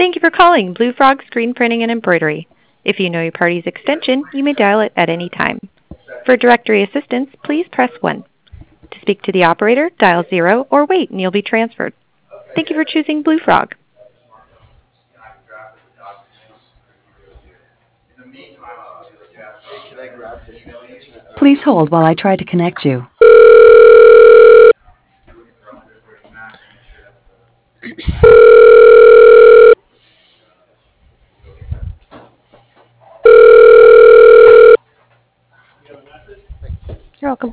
Thank you for calling Blue Frog Screen Printing and Embroidery. If you know your party's extension, you may dial it at any time. For directory assistance, please press 1. To speak to the operator, dial 0 or wait and you'll be transferred. Thank you for choosing Blue Frog. Please hold while I try to connect you. You're welcome.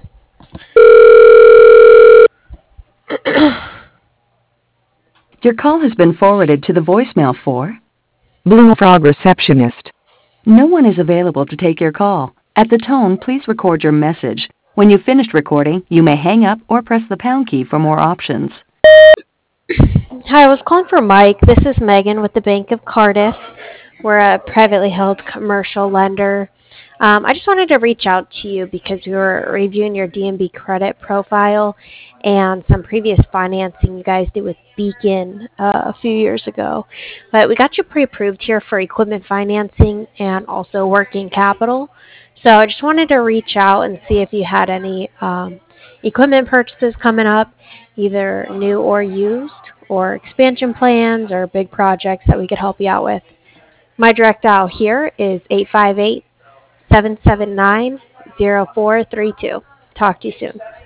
Your call has been forwarded to the voicemail for Blue Frog Receptionist. no one is available to take your call. At the tone, please record your message. When you've finished recording, you may hang up or press the pound key for more options. Hi, I was calling for Mike. This is Megan with the Bank of Cardiff. We're a privately held commercial lender. I just wanted to reach out to you because we were reviewing your DNB credit profile and some previous financing you guys did with Beacon a few years ago. But we got you pre-approved here for equipment financing and also working capital. So I just wanted to reach out and see if you had any equipment purchases coming up, either new or used, or expansion plans or big projects that we could help you out with. My direct dial here is 858-779-0432. Talk to you soon.